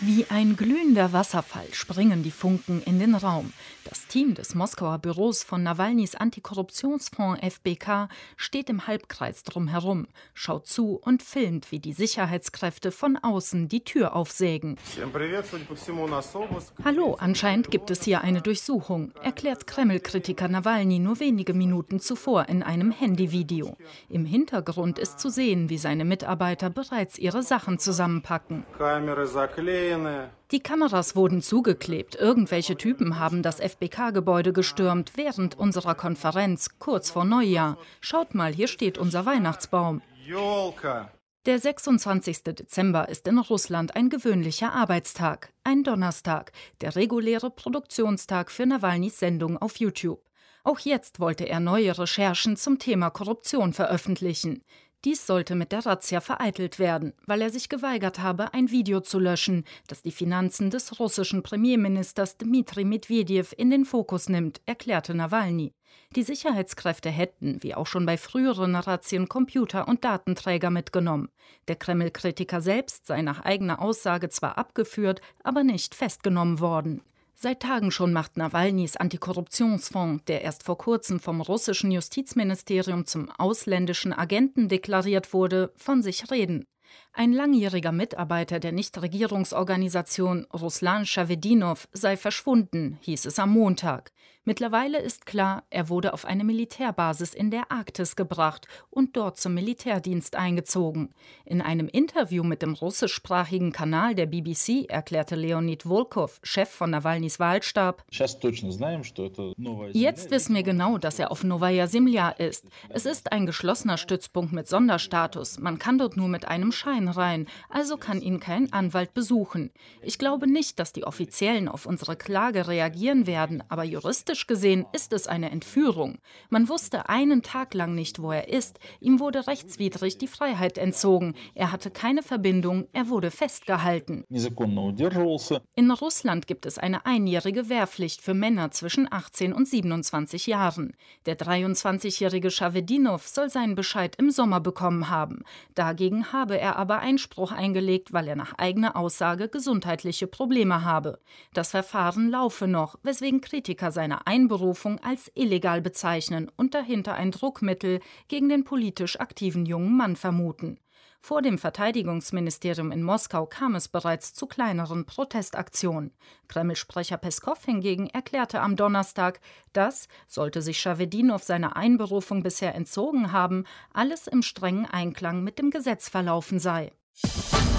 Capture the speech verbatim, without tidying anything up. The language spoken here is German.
Wie ein glühender Wasserfall springen die Funken in den Raum. Das Team des Moskauer Büros von Nawalnys Antikorruptionsfonds F B K steht im Halbkreis drumherum, schaut zu und filmt, wie die Sicherheitskräfte von außen die Tür aufsägen. Hallo, anscheinend gibt es hier eine Durchsuchung, erklärt Kreml-Kritiker Nawalny nur wenige Minuten zuvor in einem Handyvideo. Im Hintergrund ist zu sehen, wie seine Mitarbeiter bereits ihre Sachen zusammenpacken. Die Kameras wurden zugeklebt. Irgendwelche Typen haben das F B K-Gebäude gestürmt während unserer Konferenz kurz vor Neujahr. Schaut mal, hier steht unser Weihnachtsbaum. Der sechsundzwanzigste Dezember ist in Russland ein gewöhnlicher Arbeitstag, ein Donnerstag, der reguläre Produktionstag für Nawalnys Sendung auf YouTube. Auch jetzt wollte er neue Recherchen zum Thema Korruption veröffentlichen. Dies sollte mit der Razzia vereitelt werden, weil er sich geweigert habe, ein Video zu löschen, das die Finanzen des russischen Premierministers Dmitri Medvedev in den Fokus nimmt, erklärte Nawalny. Die Sicherheitskräfte hätten, wie auch schon bei früheren Razzien, Computer und Datenträger mitgenommen. Der Kreml-Kritiker selbst sei nach eigener Aussage zwar abgeführt, aber nicht festgenommen worden. Seit Tagen schon macht Nawalnys Antikorruptionsfonds, der erst vor kurzem vom russischen Justizministerium zum ausländischen Agenten deklariert wurde, von sich reden. Ein langjähriger Mitarbeiter der Nichtregierungsorganisation Ruslan Schawedinow sei verschwunden, hieß es am Montag. Mittlerweile ist klar, er wurde auf eine Militärbasis in der Arktis gebracht und dort zum Militärdienst eingezogen. In einem Interview mit dem russischsprachigen Kanal der B B C erklärte Leonid Volkov, Chef von Nawalnys Wahlstab: Jetzt wissen wir genau, dass er auf Novaya Zemlja ist. Es ist ein geschlossener Stützpunkt mit Sonderstatus. Man kann dort nur mit einem Schein rein, also kann ihn kein Anwalt besuchen. Ich glaube nicht, dass die Offiziellen auf unsere Klage reagieren werden, aber juristisch gesehen ist es eine Entführung. Man wusste einen Tag lang nicht, wo er ist. Ihm wurde rechtswidrig die Freiheit entzogen. Er hatte keine Verbindung, er wurde festgehalten. In Russland gibt es eine einjährige Wehrpflicht für Männer zwischen achtzehn und siebenundzwanzig Jahren. Der dreiundzwanzigjährige Schawedinow soll seinen Bescheid im Sommer bekommen haben. Dagegen habe er aber Einspruch eingelegt, weil er nach eigener Aussage gesundheitliche Probleme habe. Das Verfahren laufe noch, weswegen Kritiker seiner Einberufung als illegal bezeichnen und dahinter ein Druckmittel gegen den politisch aktiven jungen Mann vermuten. Vor dem Verteidigungsministerium in Moskau kam es bereits zu kleineren Protestaktionen. Kreml-Sprecher Peskow hingegen erklärte am Donnerstag, dass, sollte sich Schawedinow seiner Einberufung bisher entzogen haben, alles im strengen Einklang mit dem Gesetz verlaufen sei.